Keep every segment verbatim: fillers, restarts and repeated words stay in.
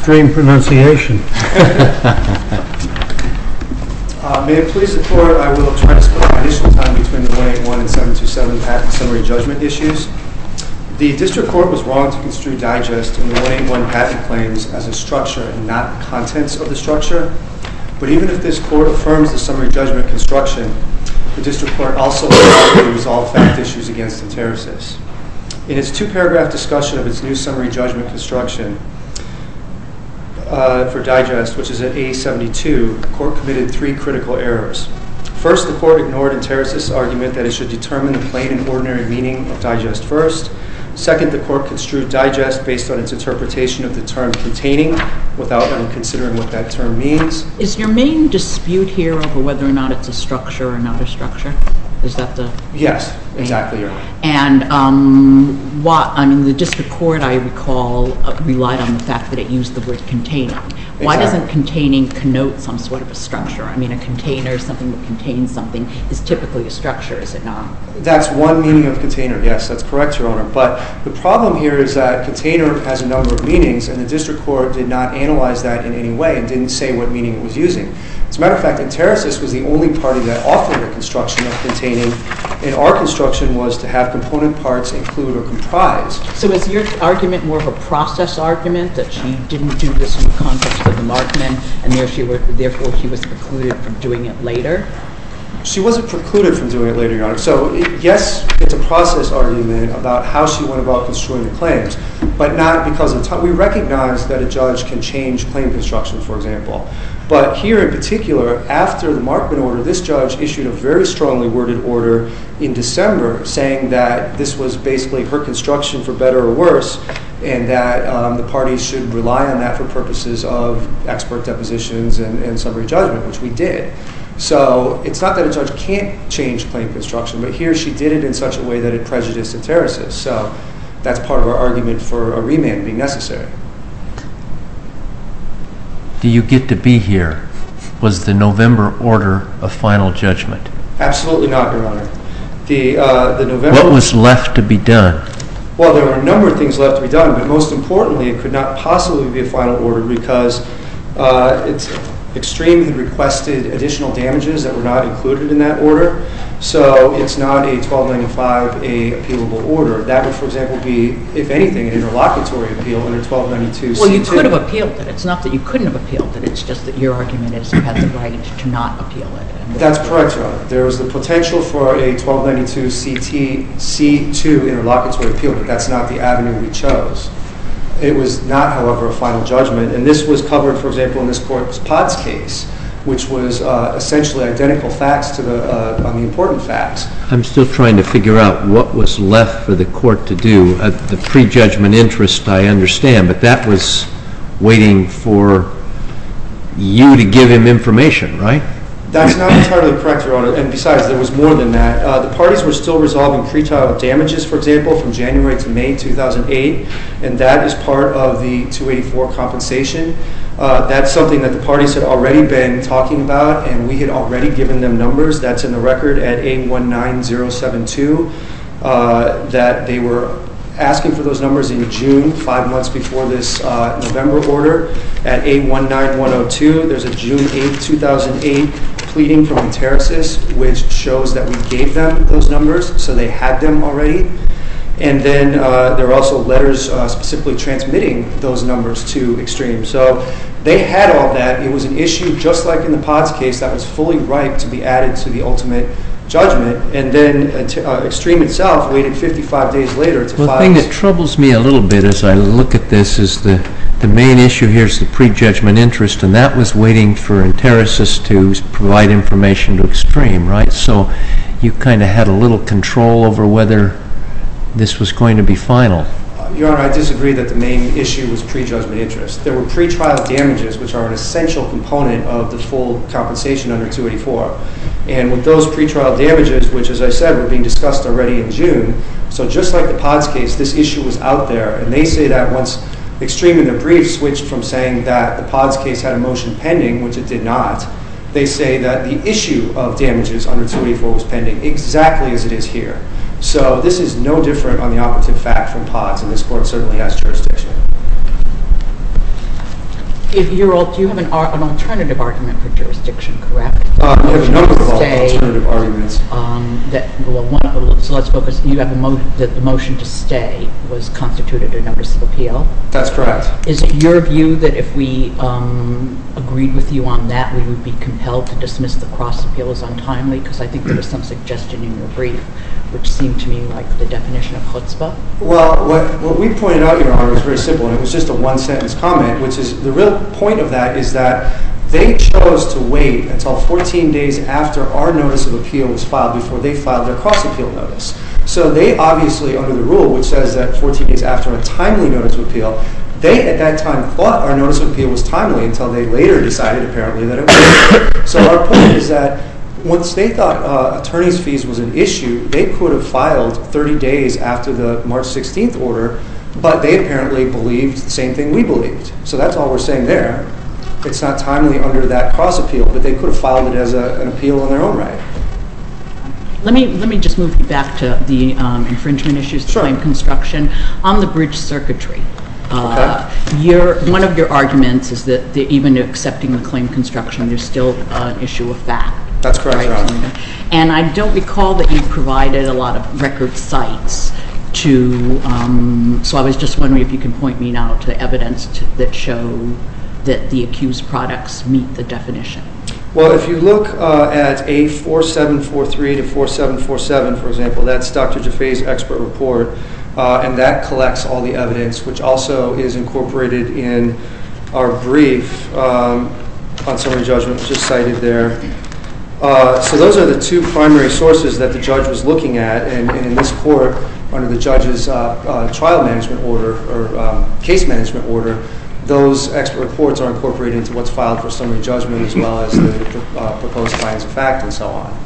extreme pronunciation. uh, may it please the Court, I will try to split my initial time between the one eighty-one and seven twenty-seven patent summary judgment issues. The District Court was wrong to construe digest in the one eighty-one patent claims as a structure and not the contents of the structure. But even if this Court affirms the summary judgment construction, the District Court also allowed to resolve fact issues against Enterasys. In its two-paragraph discussion of its new summary judgment construction uh, for digest, which is at A seventy-two, the Court committed three critical errors. First, the Court ignored Enterasys' argument that it should determine the plain and ordinary meaning of digest first. Second, the Court construed digest based on its interpretation of the term containing without even considering what that term means. Is your main dispute here over whether or not it's a structure or not a structure? Is that the... Yes, exactly, Your Honor. And um, what, I mean, the District Court, I recall, uh, relied on the fact that it used the word containing. Why Exactly. doesn't containing connote some sort of a structure? I mean, a container, something that contains something, is typically a structure, is it not? That's one meaning of container, yes, that's correct, Your Honor. But the problem here is that container has a number of meanings, and the District Court did not analyze that in any way and didn't say what meaning it was using. As a matter of fact, Enterasys was the only party that offered a construction of containing, and our construction was to have component parts include or comprise. So is your argument more of a process argument, that she didn't do this in the context of the Markman, and there she were, therefore she was precluded from doing it later? She wasn't precluded from doing it later, Your Honor. So, it, yes, it's a process argument about how she went about construing the claims, but not because of time. We recognize that a judge can change claim construction, for example. But here in particular, after the Markman order, this judge issued a very strongly worded order in December saying that this was basically her construction for better or worse, and that um, the parties should rely on that for purposes of expert depositions and, and summary judgment, which we did. So it's not that a judge can't change claim construction, but here she did it in such a way that it prejudiced Enterasys. So that's part of our argument for a remand being necessary. Do you get to be here? Was the November order a final judgment? Absolutely not, Your Honor. The, uh, the November... What was left to be done? Well, there were a number of things left to be done, but most importantly, it could not possibly be a final order because uh, it's... Extreme had requested additional damages that were not included in that order, so it's not a twelve ninety-five A appealable order. That would, for example, be, if anything, an interlocutory appeal under twelve ninety-two C two. Well, you could have appealed it. It's not that you couldn't have appealed it. It's just that your argument is you had the right to not appeal it. That's correct, Your Honor. There was the potential for a twelve ninety-two C two interlocutory appeal, but that's not the avenue we chose. It was not, however, a final judgment, and this was covered, for example, in this court's Potts case, which was uh, essentially identical facts to the uh, on the important facts. I'm still trying to figure out what was left for the court to do. Uh, the prejudgment interest, I understand, but that was waiting for you to give him information, right? That's not entirely correct, Your Honor, and besides, there was more than that. Uh, the parties were still resolving pretrial damages, for example, from January to May two thousand eight, and that is part of the two eighty-four compensation. Uh, that's something that the parties had already been talking about, and we had already given them numbers. That's in the record at A one nine zero seven two, uh, that they were asking for those numbers in June, five months before this uh, November order. At A one nine one zero two, there's a June eighth, two thousand eight pleading from Enterasys, which shows that we gave them those numbers, so they had them already. And then uh, there are also letters uh, specifically transmitting those numbers to Extreme. So they had all that. It was an issue, just like in the Potts case, that was fully ripe to be added to the ultimate judgment. And then uh, Extreme itself waited fifty-five days later to well, file. The thing that troubles me a little bit as I look at this is the, the main issue here is the prejudgment interest, and that was waiting for Enterasys to provide information to Extreme, right? So you kind of had a little control over whether this was going to be final. Your Honor, I disagree that the main issue was prejudgment interest. There were pretrial damages, which are an essential component of the full compensation under two eighty-four. And with those pretrial damages, which, as I said, were being discussed already in June, so just like the Potts case, this issue was out there. And they say that once Extreme in their brief switched from saying that the Potts case had a motion pending, which it did not, they say that the issue of damages under two eighty-four was pending, exactly as it is here. So this is no different on the operative fact from Potts, and this court certainly has jurisdiction. If you're, al- do you have an, ar- an alternative argument for jurisdiction, correct? Uh, we have a number of Stay, alternative arguments. Um, that, well, one, so let's focus, you have a mo that the motion to stay was constituted a notice of appeal. That's correct. Is it your view that if we um, agreed with you on that, we would be compelled to dismiss the cross appeal as untimely? Because I think there was some suggestion in your brief which seemed to me like the definition of chutzpah. Well, what, what we pointed out, Your Honor, was very simple, and it was just a one-sentence comment, which is the real point of that is that they chose to wait until fourteen days after our notice of appeal was filed before they filed their cross-appeal notice. So they obviously, under the rule, which says that fourteen days after a timely notice of appeal, they at that time thought our notice of appeal was timely until they later decided, apparently, that it was. So our point is that once they thought uh, attorney's fees was an issue, they could have filed thirty days after the March sixteenth order, but they apparently believed the same thing we believed. So that's all we're saying there. It's not timely under that cross appeal, but they could have filed it as a, an appeal in their own right. Let me let me just move you back to the um, infringement issues, the Sure. claim construction on the bridge circuitry. Uh, Okay. your, one of your arguments is that the, even accepting the claim construction, there's still uh, an issue of fact. That's correct, Right? Your Honor. And I don't recall that you provided a lot of record sites to, um, so I was just wondering if you can point me now to evidence to, that show that the accused products meet the definition. Well, if you look uh, at A four seven four three to four seven four seven, for example, that's Doctor Jaffe's expert report, uh, and that collects all the evidence, which also is incorporated in our brief um, on summary judgment, which is cited there. Uh, so those are the two primary sources that the judge was looking at, and, and in this court, under the judge's uh, uh, trial management order or um, case management order, those expert reports are incorporated into what's filed for summary judgment as well as the uh, proposed findings of fact and so on.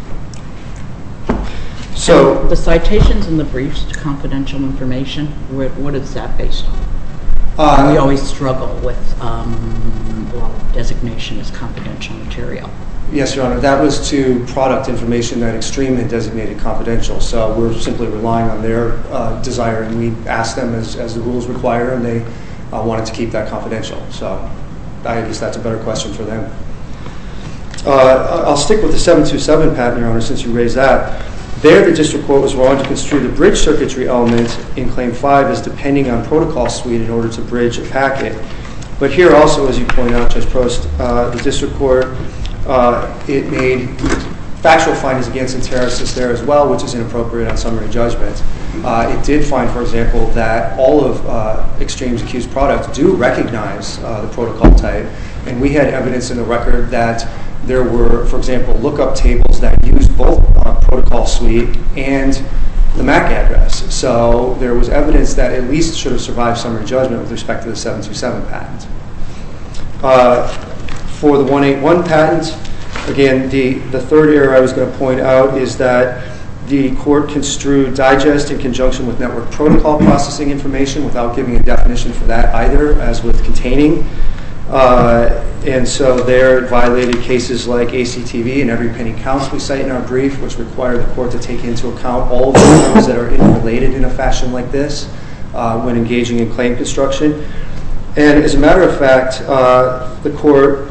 So And the citations in the briefs to confidential information, what, what is that based on? uh, we always struggle with um, well, designation as confidential material. Yes, Your Honor, that was to product information that Extreme had designated confidential. So we're simply relying on their uh, desire, and we asked them as, as the rules require, and they uh, wanted to keep that confidential. So I guess that's a better question for them. Uh, I'll stick with the seven two seven patent, Your Honor, since you raised that. There, the district court was wrong to construe the bridge circuitry element in Claim five as depending on protocol suite in order to bridge a packet. But here also, as you point out, Judge Prost, uh, the district court, uh, it made factual findings against Enterasys there as well, which is inappropriate on summary judgment. Uh, it did find, for example, that all of uh, Extreme's accused products do recognize uh, the protocol type, and we had evidence in the record that there were, for example, lookup tables that used both uh, protocol suite and the M A C address. So there was evidence that at least should have survived summary judgment with respect to the seven two seven patent. Uh, for the one eighty-one patent, again, the, the third error I was going to point out is that the court construed digest in conjunction with network protocol processing information without giving a definition for that either, as with containing. Uh, and so there it violated cases like A C T V and Every Penny Counts we cite in our brief, which require the court to take into account all of the terms that are interrelated in a fashion like this uh, when engaging in claim construction. And as a matter of fact, uh, the court,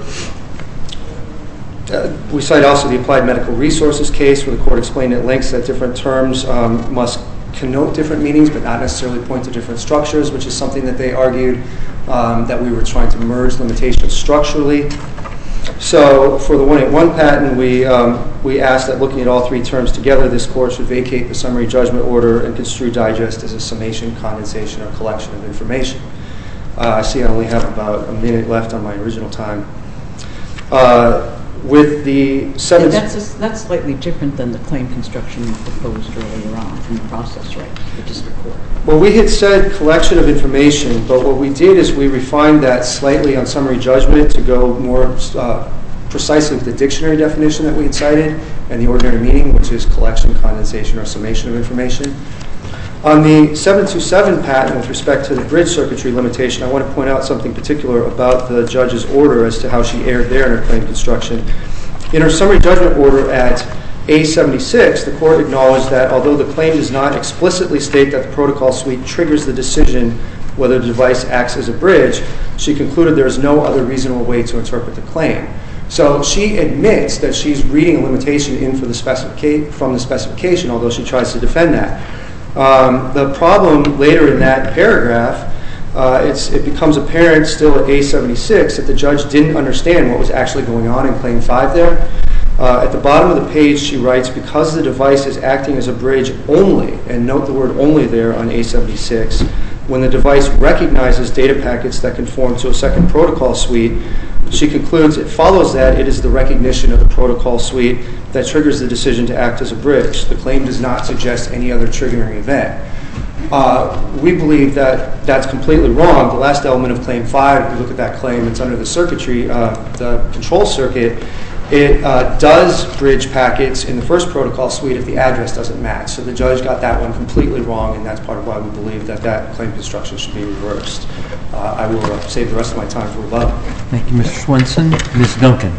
uh, we cite also the Applied Medical Resources case where the court explained at length that different terms um, must connote different meanings but not necessarily point to different structures, which is something that they argued um, that we were trying to merge limitations structurally. So for the one eighty-one patent, we, um, we asked that looking at all three terms together, this court should vacate the summary judgment order and construe digest as a summation, condensation, or collection of information. Uh, I see I only have about a minute left on my original time. Uh, with the seven... That's, a, that's slightly different than the claim construction you proposed earlier on from the process right, the district court. Well, we had said collection of information, but what we did is we refined that slightly on summary judgment to go more uh, precisely with the dictionary definition that we had cited and the ordinary meaning, which is collection, condensation, or summation of information. On the seven two seven patent, with respect to the bridge circuitry limitation, I want to point out something particular about the judge's order as to how she erred there in her claim construction. In her summary judgment order at A seventy-six, the court acknowledged that although the claim does not explicitly state that the protocol suite triggers the decision whether the device acts as a bridge, she concluded there is no other reasonable way to interpret the claim. So she admits that she's reading a limitation in for the specifica- from the specification, although she tries to defend that. Um, the problem later in that paragraph, uh, it's, it becomes apparent still at A seventy-six that the judge didn't understand what was actually going on in Claim five there. Uh, at the bottom of the page, she writes, because the device is acting as a bridge only, and note the word only there on A seventy-six, when the device recognizes data packets that conform to a second protocol suite, she concludes it follows that it is the recognition of the protocol suite that triggers the decision to act as a bridge. The claim does not suggest any other triggering event. Uh, we believe that that's completely wrong. The last element of Claim five, if you look at that claim, it's under the circuitry, uh, the control circuit. It uh, does bridge packets in the first protocol suite if the address doesn't match. So the judge got that one completely wrong, and that's part of why we believe that that claim construction should be reversed. Uh, I will uh, save the rest of my time for rebuttal. Thank you, Mister Swenson. Miz Duncan.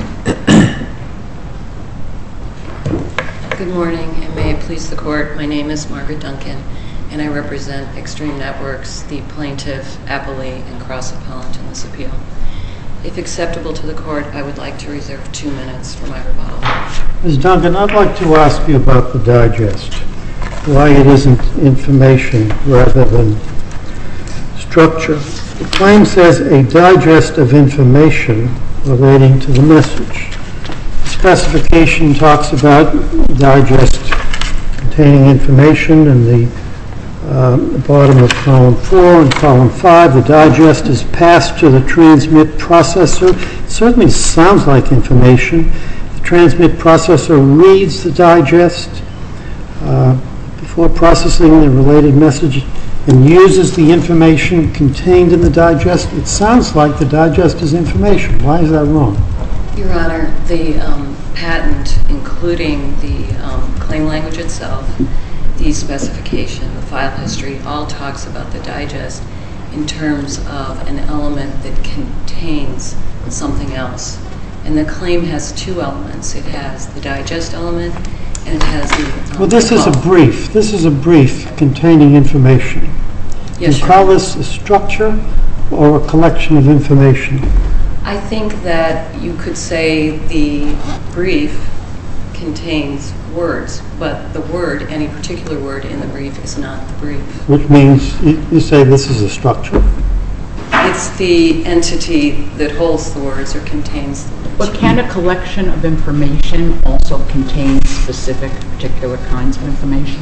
Good morning, and may it please the Court. My name is Margaret Duncan, and I represent Extreme Networks, the plaintiff, appellee, and cross-appellant in this appeal. If acceptable to the Court, I would like to reserve two minutes for my rebuttal. Miz Duncan, I'd like to ask you about the digest, why it isn't information rather than structure. The claim says a digest of information relating to the message. The specification talks about digest containing information in the Um, the bottom of column four and column five. The digest is passed to the transmit processor. It certainly sounds like information. The transmit processor reads the digest uh, before processing the related message and uses the information contained in the digest. It sounds like the digest is information. Why is that wrong? Your Honor, the um, patent, including the um, claim language itself, the specification, the file history, all talks about the digest in terms of an element that contains something else. And the claim has two elements. It has the digest element, and it has the... Um, well, this is a brief. This is a brief containing information. Yes, you call this a structure or a collection of information? I think that you could say the brief contains words, but the word, any particular word in the brief, is not the brief. Which means you, you say this is a structure? It's the entity that holds the words or contains the words. But can a collection of information also contain specific particular kinds of information?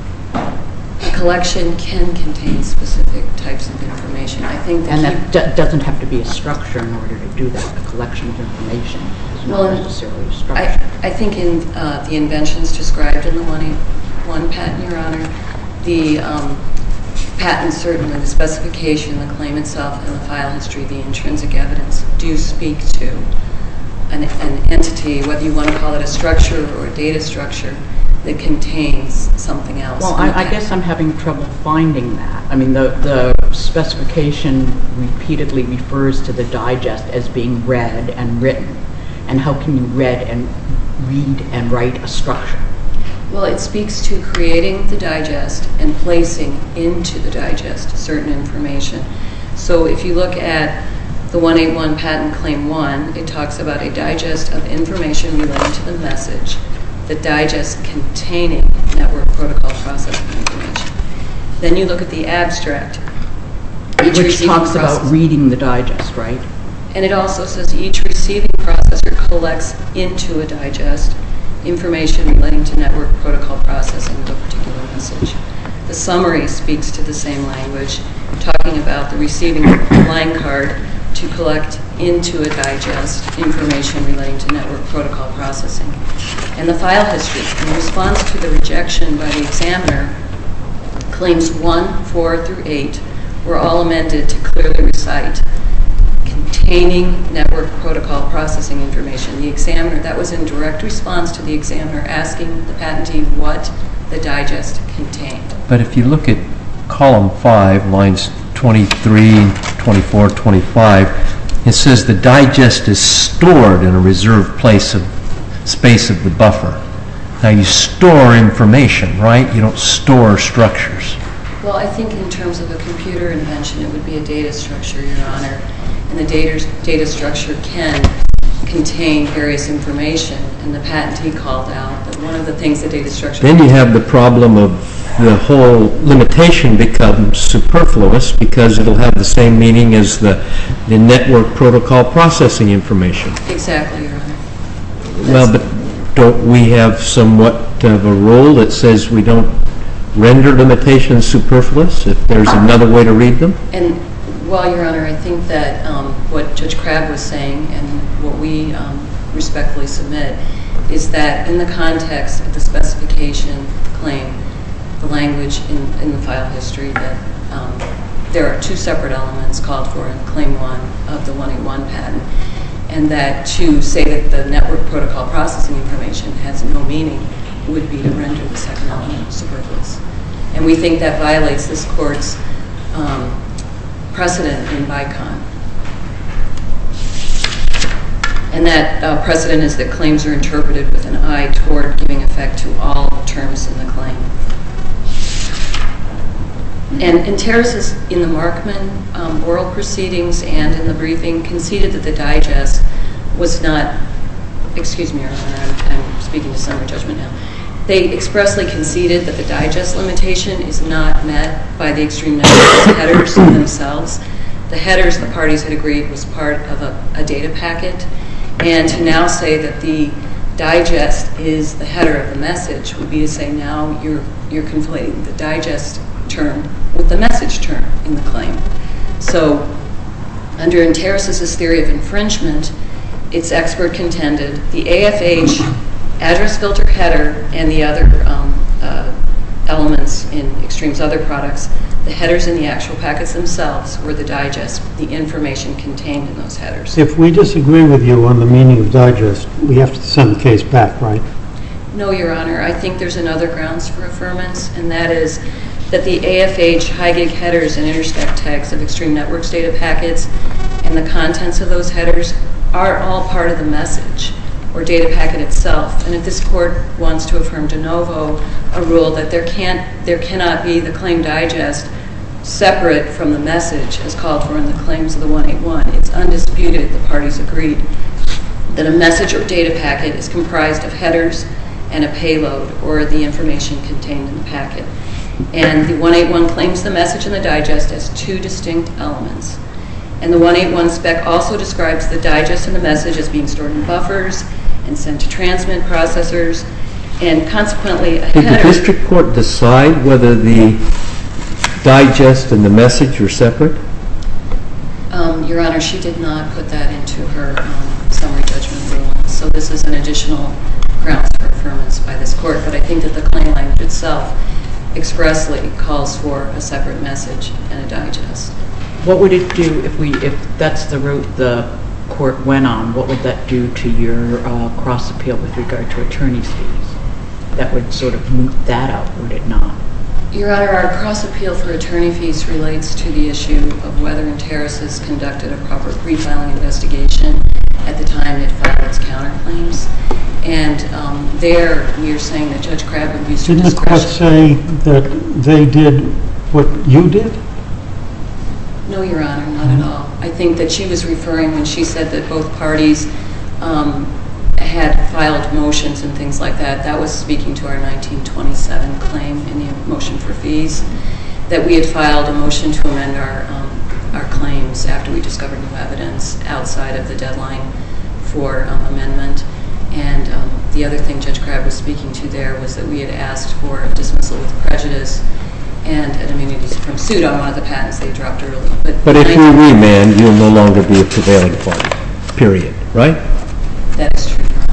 A collection can contain specific types of information. I think that And he, that d- doesn't have to be a structure in order to do that. A collection of information is not Well, necessarily a structure. I, I think in uh, the inventions described in the one eighty-one patent, Your Honor, the um, patent certainly, the specification, the claim itself, and the file history, the intrinsic evidence, do speak to an, an entity, whether you want to call it a structure or a data structure, that contains something else. Well, I, I guess I'm having trouble finding that. I mean, the, the specification repeatedly refers to the digest as being read and written. And how can you read and read and write a structure? Well, it speaks to creating the digest and placing into the digest certain information. So if you look at the one eighty-one patent claim one, it talks about a digest of information relating to the message, the digest containing network protocol processing information. Then you look at the abstract, each Which receiving talks about process- reading the digest, right? And it also says each receiving processor collects into a digest information relating to network protocol processing of a particular message. The summary speaks to the same language, talking about the receiving line card to collect into a digest information relating to network protocol processing. And the file history, in response to the rejection by the examiner, claims one, four through eight were all amended to clearly recite containing network protocol processing information. The examiner, that was in direct response to the examiner asking the patentee what the digest contained. But if you look at column five, lines twenty-three, twenty-four, twenty-five, it says the digest is stored in a reserved place of space of the buffer. Now you store information, right? You don't store structures. Well, I think in terms of a computer invention, it would be a data structure, Your Honor. And the data, data structure can contain various information. And the patentee called out that one of the things the data structure... Then you have the problem of the whole limitation becomes superfluous because it'll have the same meaning as the, the network protocol processing information. Exactly, Your Honor. Well, but don't we have somewhat of a rule that says we don't render limitations superfluous if there's another way to read them? And, well, Your Honor, I think that um, what Judge Crabb was saying and what we um, respectfully submit is that in the context of the specification, the claim, the language in, in the file history, that um, there are two separate elements called for in Claim one of the one eighty-one patent, and that to say that the network protocol processing information has no meaning would be to render the second element superfluous. And we think that violates this Court's um, precedent in Vicon. And that uh, precedent is that claims are interpreted with an eye toward giving effect to all terms in the claim. And Enterasys, in the Markman um, oral proceedings and in the briefing, conceded that the digest was not, excuse me, Your Honor, I'm, I'm speaking to summary judgment now. They expressly conceded that the digest limitation is not met by the extreme network headers themselves. The headers, the parties had agreed, was part of a, a data packet. And to now say that the digest is the header of the message would be to say now you're, you're conflating the digest term with the message term in the claim. So under Enterasys' theory of infringement, its expert contended the A F H address filter header and the other um, uh, elements in Extreme's other products, the headers in the actual packets themselves were the digest, the information contained in those headers. If we disagree with you on the meaning of digest, we have to send the case back, right? No, Your Honor. I think there's another grounds for affirmance, and that is that the A F H high-gig headers and interspec tags of Extreme Networks data packets and the contents of those headers are all part of the message or data packet itself. And if this Court wants to affirm de novo a rule that there can't, there cannot be the claim digest separate from the message as called for in the claims of the one eighty-one, it's undisputed, the parties agreed, that a message or data packet is comprised of headers and a payload or the information contained in the packet. And the one eighty-one claims the message and the digest as two distinct elements. And the one eighty-one spec also describes the digest and the message as being stored in buffers and sent to transmit processors, and consequently a Did header... the district court decide whether the digest and the message were separate? Um, Your Honor, she did not put that into her um, summary judgment ruling. So this is an additional grounds for affirmance by this Court. But I think that the claim language itself expressly calls for a separate message and a digest. What would it do if we, if that's the route the Court went on, what would that do to your uh, cross appeal with regard to attorney's fees? That would sort of moot that out, would it not? Your Honor, our cross appeal for attorney fees relates to the issue of whether Enterasys conducted a proper pre-filing investigation at the time it filed its counterclaims. And um, there, we are saying that Judge Crabb abused her Didn't the Court say that they did what you did? No, Your Honor, not at all. I think that she was referring when she said that both parties um, had filed motions and things like that. That was speaking to our nineteen twenty-seven claim in the motion for fees, that we had filed a motion to amend our, um, our claims after we discovered new evidence outside of the deadline for um, amendment. And um, the other thing Judge Crabb was speaking to there was that we had asked for a dismissal with prejudice and an immunity from suit on one of the patents they dropped early. But, but if we remand, you'll no longer be a prevailing party, period, right? That is true, Your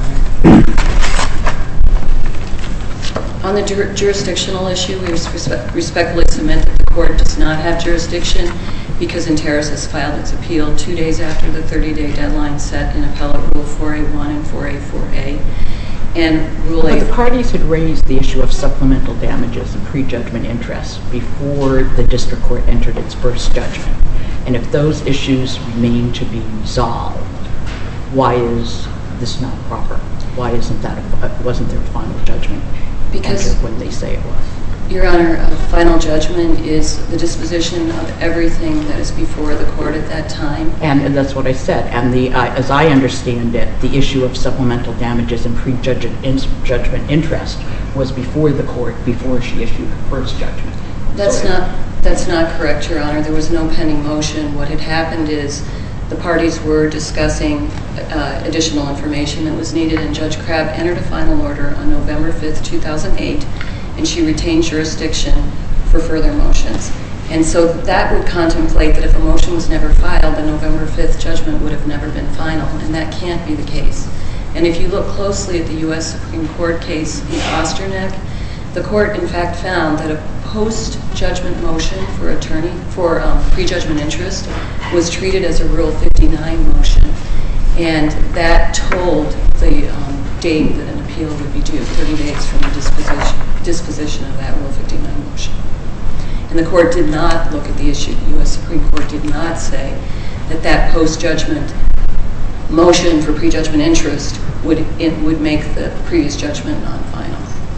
Honor. On the jur jurisdictional issue, we respe respectfully submit that the Court does not have jurisdiction because Enterasys filed its appeal two days after the thirty-day deadline set in Appellate Rule four A one and four A four A. And Rule But eight... the parties had raised the issue of supplemental damages and prejudgment interest before the district court entered its first judgment. And if those issues remain to be resolved, why is this not proper? Why isn't that a, wasn't there a final judgment Because entered when they say it was? Your Honor, a final judgment is the disposition of everything that is before the court at that time. And, and that's what I said. And the, uh, as I understand it, the issue of supplemental damages and pre-judgment in, judgment interest was before the court before she issued her first judgment. That's so, not that's not correct, Your Honor. There was no pending motion. What had happened is the parties were discussing uh, additional information that was needed, and Judge Crabb entered a final order on November fifth, two thousand eight, and she retained jurisdiction for further motions. And so that would contemplate that if a motion was never filed, the November fifth judgment would have never been final, and that can't be the case. And if you look closely at the U S Supreme Court case in Osterneck, the court in fact found that a post-judgment motion for attorney for um, pre-judgment interest was treated as a Rule fifty-nine motion, and that told the um, date that an appeal would be due, thirty days from the disposition, disposition of that Rule fifty-nine motion. And the court did not look at the issue. The U S Supreme Court did not say that that post-judgment motion for pre-judgment interest would, it would make the previous judgment non-final.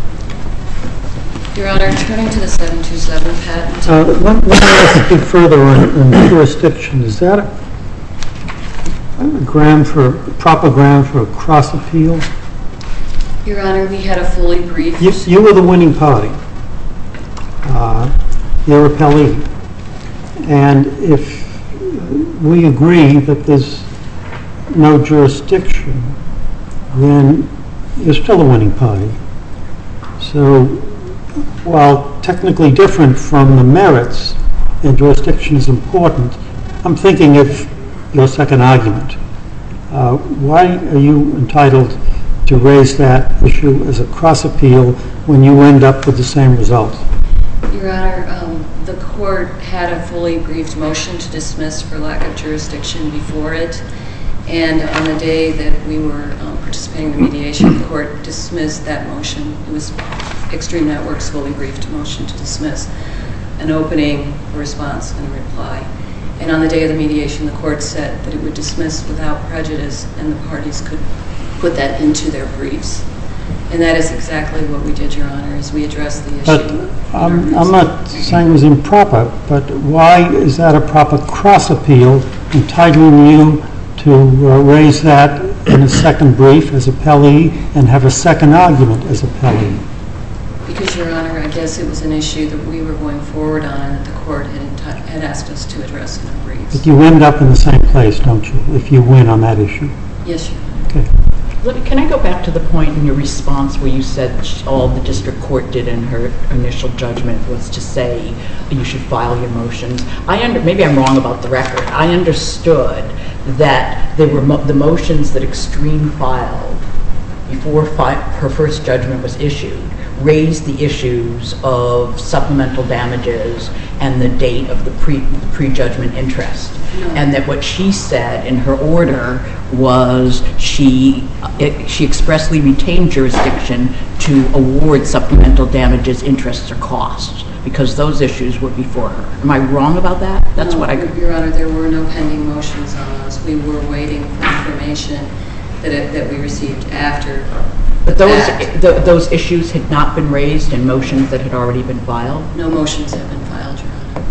Your Honor, turning to the seven two seven patent. Uh, let, let me ask you further on, on jurisdiction. Is that a, a ground for, proper ground for a cross appeal? Your Honor, we had a fully briefed. You, you were the winning party. Uh, you're appellee. And if we agree that there's no jurisdiction, then you're still a winning party. So while technically different from the merits and jurisdiction is important, I'm thinking of your second argument. Uh, why are you entitled to raise that issue as a cross appeal when you end up with the same result? Your Honor, um, the court had a fully briefed motion to dismiss for lack of jurisdiction before it, and on the day that we were um, participating in the mediation, the court dismissed that motion. It was Extreme Networks' fully briefed motion to dismiss, an opening, a response, and a reply. And on the day of the mediation, the court said that it would dismiss without prejudice, and the parties could put that into their briefs. And that is exactly what we did, Your Honor, as we addressed the issue. But I'm, I'm not saying it was improper, but why is that a proper cross appeal entitling you to uh, raise that in a second brief as appellee and have a second argument as appellee? Because, Your Honor, I guess it was an issue that we were going forward on and that the court had, had asked us to address in our briefs. But you end up in the same place, don't you, if you win on that issue? Yes, Your Honor. Okay. Let me, can I go back to the point in your response where you said all the district court did in her initial judgment was to say you should file your motions? I under, maybe I'm wrong about the record. I understood that they were mo the motions that Extreme filed before fi her first judgment was issued raised the issues of supplemental damages and the date of the pre the pre-judgment interest. No. And that what she said in her order was she it, she expressly retained jurisdiction to award supplemental damages, interests, or costs because those issues were before her. Am I wrong about that? That's no, what I. Your Honor, there were no pending motions on those. We were waiting for information that it, that we received after. But those the, those issues had not been raised in motions that had already been filed? No motions have been filed, Your Honor.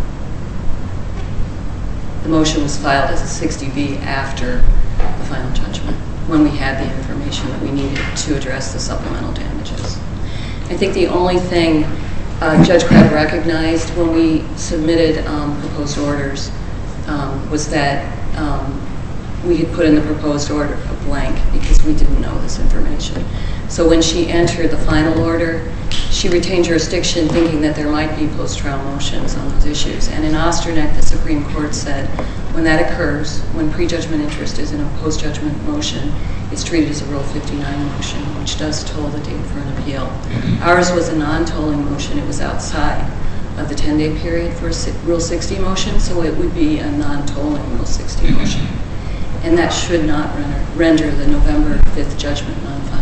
The motion was filed as a sixty B after the final judgment, when we had the information that we needed to address the supplemental damages. I think the only thing uh, Judge Crabb recognized when we submitted um, proposed orders um, was that um, we had put in the proposed order a blank because we didn't know this information. So when she entered the final order, she retained jurisdiction thinking that there might be post-trial motions on those issues. And in Osterneck, the Supreme Court said when that occurs, when prejudgment interest is in a post-judgment motion, it's treated as a Rule fifty-nine motion, which does toll the date for an appeal. Ours was a non-tolling motion. It was outside of the ten-day period for a Rule sixty motion, so it would be a non-tolling Rule sixty motion. And that should not render the November fifth judgment non-final.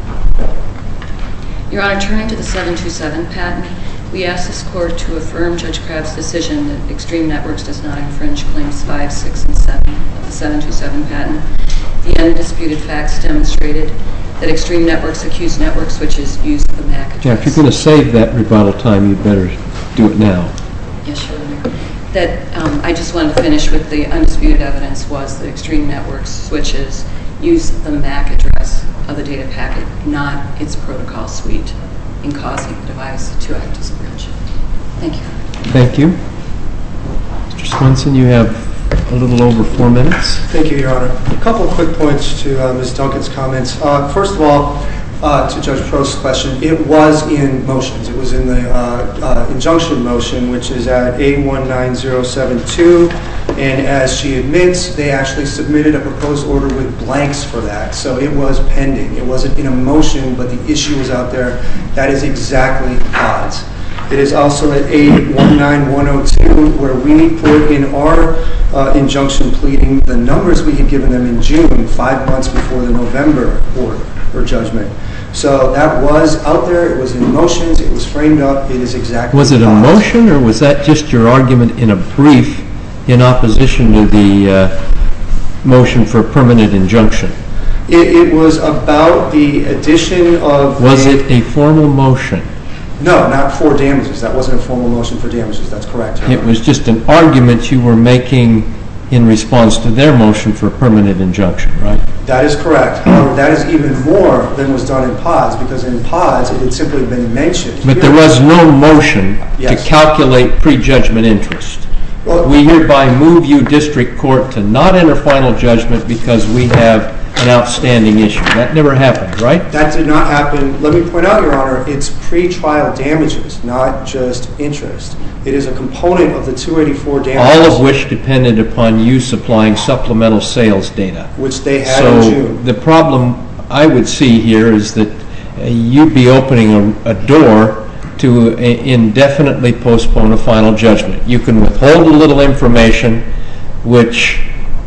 Your Honor, turning to the seven two seven patent, we ask this Court to affirm Judge Crabb's decision that Extreme Networks does not infringe Claims five, six, and seven of the seven two seven patent. The undisputed facts demonstrated that Extreme Networks accused network switches use the M A C address. Yeah, if you're going to save that rebuttal time, you'd better do it now. Yes, Your Honor. That um, I just wanted to finish with the undisputed evidence was that Extreme Networks switches use the M A C address of the data packet, not its protocol suite, in causing the device to act as a bridge. Thank you. Thank you. Mister Swenson, you have a little over four minutes. Thank you, Your Honor. A couple of quick points to uh, Miz Duncan's comments. Uh, first of all, uh, to Judge Prost's question, it was in motions. It was in the uh, uh, injunction motion, which is at A one nine zero seven two, and as she admits, they actually submitted a proposed order with blanks for that, so it was pending. It wasn't in a motion, but the issue was out there. That is exactly odds. It is also at A one nine one zero two, where we put in our uh, injunction pleading the numbers we had given them in June, five months before the November order or judgment. So that was out there. It was in motions. It was framed up. It is exactly Was it a odds. motion, or was that just your argument in a brief in opposition to the uh, motion for a permanent injunction? It, it was about the addition of... Was a, it a formal motion? No, not for damages. That wasn't a formal motion for damages. That's correct, Your It Honor. was just an argument you were making in response to their motion for a permanent injunction, right? That is correct. However, that is even more than was done in pods, because in pods it had simply been mentioned. But there was no motion Yes. to calculate prejudgment interest. Well, We hereby move you, district court, to not enter final judgment because we have an outstanding issue. That never happened, right? that did not happen. Let me point out, Your Honor, it's pre-trial damages, not just interest. It is a component of the two eighty-four damages. All of which depended upon you supplying supplemental sales data. Which they had in So June. the problem I would see here is that uh, you'd be opening a, a door to i- indefinitely postpone a final judgment. You can withhold a little information, which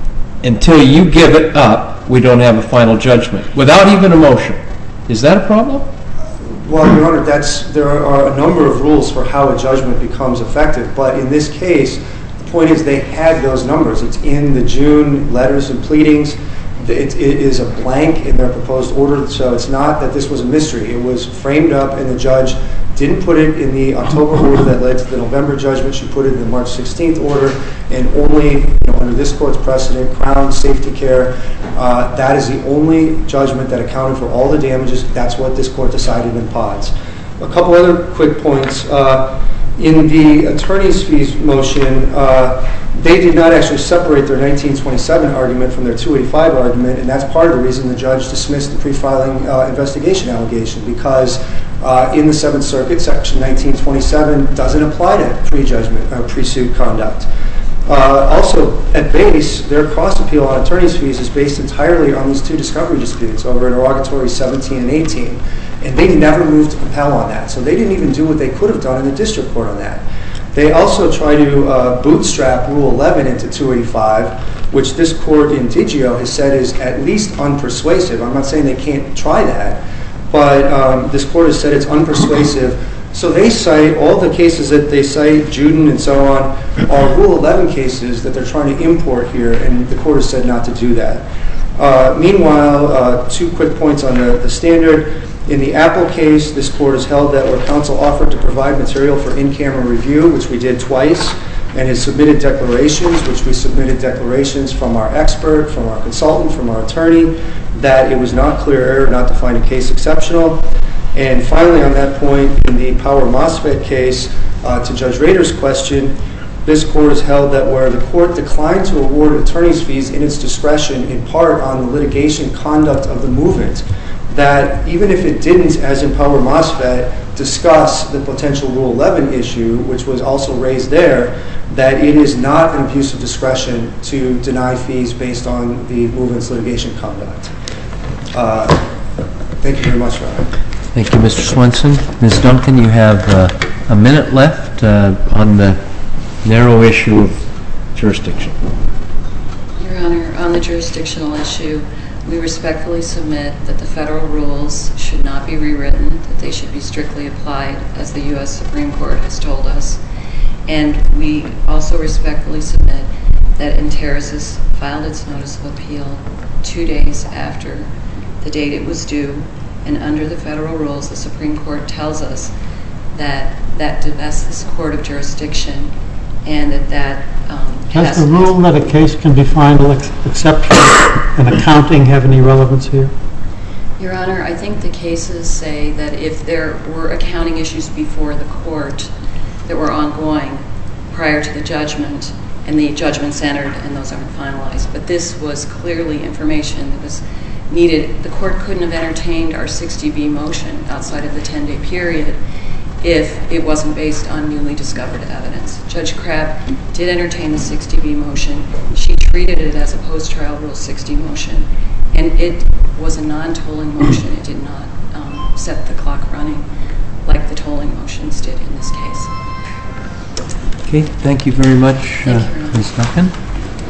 until you give it up, we don't have a final judgment, without even a motion. Is that a problem? Well, Your Honor, that's, there are a number of rules for how a judgment becomes effective, but in this case, the point is they had those numbers. It's in the June letters and pleadings. It, it is a blank in their proposed order, so it's not that this was a mystery. It was framed up, and the judge didn't put it in the October order that led to the November judgment. She put it in the March sixteenth order, and only, you know, under this court's precedent, Crown Safety Care, uh, that is the only judgment that accounted for all the damages. That's what this court decided in pods. A couple other quick points. Uh, in the attorney's fees motion, uh, they did not actually separate their nineteen twenty-seven argument from their two eighty-five argument, and that's part of the reason the judge dismissed the pre-filing uh, investigation allegation, because uh, in the Seventh Circuit, Section nineteen twenty-seven doesn't apply to pre-judgment or pre-suit conduct. Uh, also, at base, their cross-appeal on attorney's fees is based entirely on these two discovery disputes over interrogatories seventeen and eighteen, and they never moved to compel on that, so they didn't even do what they could have done in the district court on that. They also try to uh, bootstrap Rule eleven into two eighty-five, which this court in Digio has said is at least unpersuasive. I'm not saying they can't try that, but um, this court has said it's unpersuasive. So they cite, all the cases that they cite, Juden and so on, are Rule eleven cases that they're trying to import here, and the court has said not to do that. Uh, meanwhile, uh, two quick points on the, the standard. In the Apple case, this court has held that where counsel offered to provide material for in-camera review, which we did twice, and has submitted declarations, which we submitted declarations from our expert, from our consultant, from our attorney, that it was not clear error not to find a case exceptional. And finally, on that point, in the Power MOSFET case, uh, to Judge Rader's question, this court has held that where the court declined to award attorney's fees in its discretion, in part on the litigation conduct of the movement, that even if it didn't, as in Power MOSFET, discuss the potential Rule eleven issue, which was also raised there, that it is not an abuse of discretion to deny fees based on the movement's litigation conduct. Uh, thank you very much, Your Honor. Thank you, Mister Swenson. Miz Duncan, you have uh, a minute left uh, on the narrow issue of jurisdiction. Your Honor, on the jurisdictional issue, we respectfully submit that the federal rules should not be rewritten, that they should be strictly applied, as the U S Supreme Court has told us. And we also respectfully submit that Enterasys filed its notice of appeal two days after the date it was due, and under the federal rules, the Supreme Court tells us that that divests this court of jurisdiction, and that that um, has... Does the rule that a case can be final ex exception and accounting have any relevance here? Your Honor, I think the cases say that if there were accounting issues before the court that were ongoing prior to the judgment, and the judgment's entered and those aren't finalized, but this was clearly information that was needed. The court couldn't have entertained our sixty B motion outside of the ten-day period if it wasn't based on newly discovered evidence. Judge Crabb did entertain the sixty B motion. She treated it as a post-trial Rule sixty motion, and it was a non-tolling motion. It did not um, set the clock running like the tolling motions did in this case. Okay, thank you very much, Thank you, Your Honor. Miz Duncan.